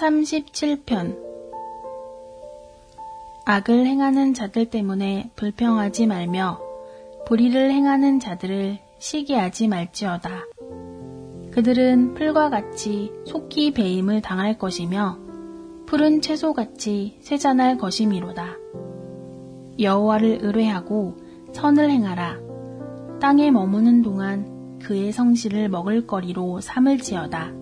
37편 악을 행하는 자들 때문에 불평하지 말며 불의를 행하는 자들을 시기하지 말지어다. 그들은 풀과 같이 속히 배임을 당할 것이며 푸른 채소같이 쇠잔할 것이미로다. 여호와를 의뢰하고 선을 행하라. 땅에 머무는 동안 그의 성실을 먹을거리로 삼을지어다.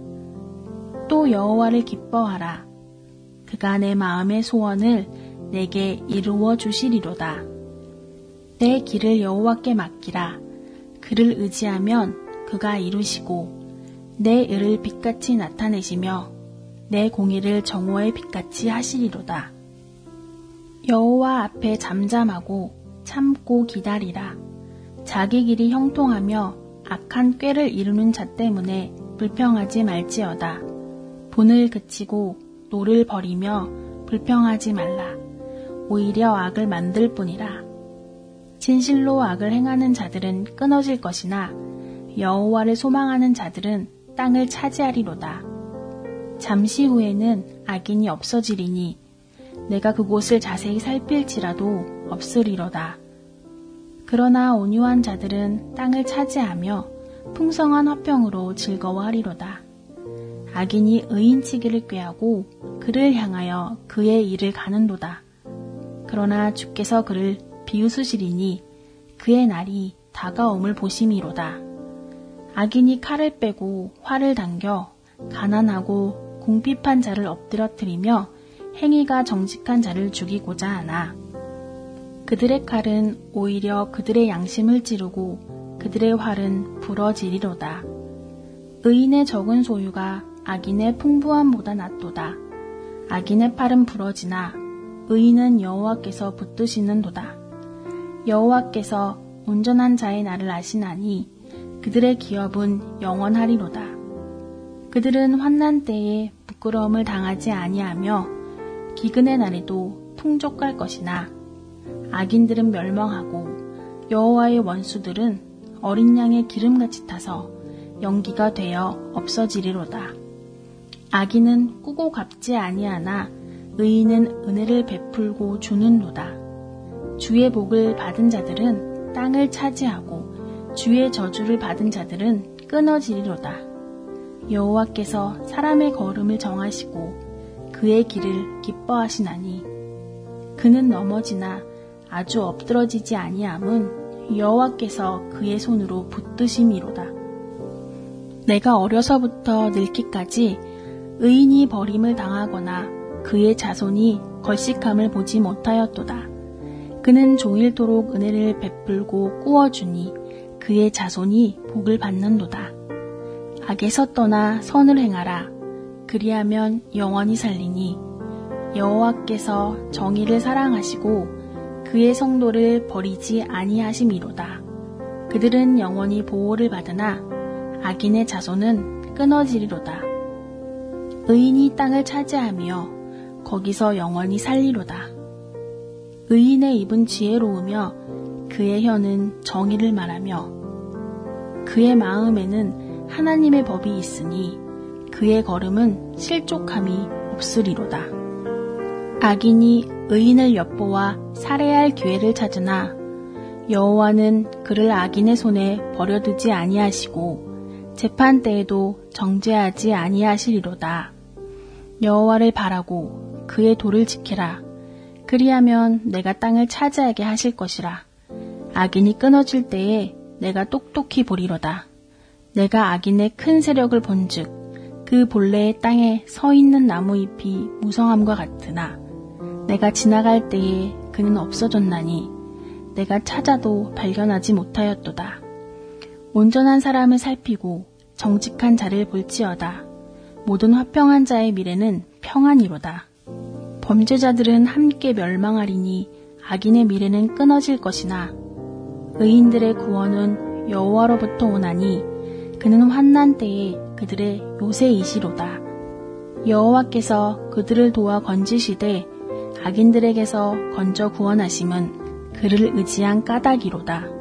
또 여호와를 기뻐하라. 그가 내 마음의 소원을 내게 이루어 주시리로다. 내 길을 여호와께 맡기라. 그를 의지하면 그가 이루시고 내 의를 빛같이 나타내시며 내 공의를 정오의 빛같이 하시리로다. 여호와 앞에 잠잠하고 참고 기다리라. 자기 길이 형통하며 악한 꾀를 이루는 자 때문에 불평하지 말지어다. 분을 그치고 노를 버리며 불평하지 말라. 오히려 악을 만들 뿐이라. 진실로 악을 행하는 자들은 끊어질 것이나 여호와를 소망하는 자들은 땅을 차지하리로다. 잠시 후에는 악인이 없어지리니 내가 그곳을 자세히 살필지라도 없으리로다. 그러나 온유한 자들은 땅을 차지하며 풍성한 화평으로 즐거워하리로다. 악인이 의인치기를 꾀하고 그를 향하여 그의 일을 가는도다. 그러나 주께서 그를 비웃으시리니 그의 날이 다가옴을 보심이로다. 악인이 칼을 빼고 활을 당겨 가난하고 궁핍한 자를 엎드러뜨리며 행위가 정직한 자를 죽이고자 하나 그들의 칼은 오히려 그들의 양심을 찌르고 그들의 활은 부러지리로다. 의인의 적은 소유가 악인의 풍부함보다 낫도다. 악인의 팔은 부러지나 의인은 여호와께서 붙드시는도다. 여호와께서 온전한 자의 날을 아시나니 그들의 기업은 영원하리로다. 그들은 환난 때에 부끄러움을 당하지 아니하며 기근의 날에도 풍족할 것이나 악인들은 멸망하고 여호와의 원수들은 어린 양의 기름같이 타서 연기가 되어 없어지리로다. 악인은 꾸고 갚지 아니하나 의인은 은혜를 베풀고 주는도다. 주의 복을 받은 자들은 땅을 차지하고 주의 저주를 받은 자들은 끊어지리로다. 여호와께서 사람의 걸음을 정하시고 그의 길을 기뻐하시나니 그는 넘어지나 아주 엎드러지지 아니함은 여호와께서 그의 손으로 붙드심이로다. 내가 어려서부터 늙기까지 의인이 버림을 당하거나 그의 자손이 걸식함을 보지 못하였도다. 그는 종일토록 은혜를 베풀고 꾸어주니 그의 자손이 복을 받는도다. 악에서 떠나 선을 행하라. 그리하면 영원히 살리니 여호와께서 정의를 사랑하시고 그의 성도를 버리지 아니하심이로다. 그들은 영원히 보호를 받으나 악인의 자손은 끊어지리로다. 의인이 땅을 차지하며 거기서 영원히 살리로다. 의인의 입은 지혜로우며 그의 혀는 정의를 말하며 그의 마음에는 하나님의 법이 있으니 그의 걸음은 실족함이 없으리로다. 악인이 의인을 엿보아 살해할 기회를 찾으나 여호와는 그를 악인의 손에 버려두지 아니하시고 재판 때에도 정죄하지 아니하시리로다. 여호와를 바라고 그의 도를 지키라. 그리하면 내가 땅을 차지하게 하실 것이라. 악인이 끊어질 때에 내가 똑똑히 보리로다. 내가 악인의 큰 세력을 본즉 그 본래의 땅에 서 있는 나무잎이 무성함과 같으나 내가 지나갈 때에 그는 없어졌나니 내가 찾아도 발견하지 못하였도다. 온전한 사람을 살피고 정직한 자를 볼지어다. 모든 화평한 자의 미래는 평안이로다. 범죄자들은 함께 멸망하리니 악인의 미래는 끊어질 것이나 의인들의 구원은 여호와로부터 오나니 그는 환난 때에 그들의 요새이시로다. 여호와께서 그들을 도와 건지시되 악인들에게서 건져 구원하심은 그를 의지한 까닭이로다.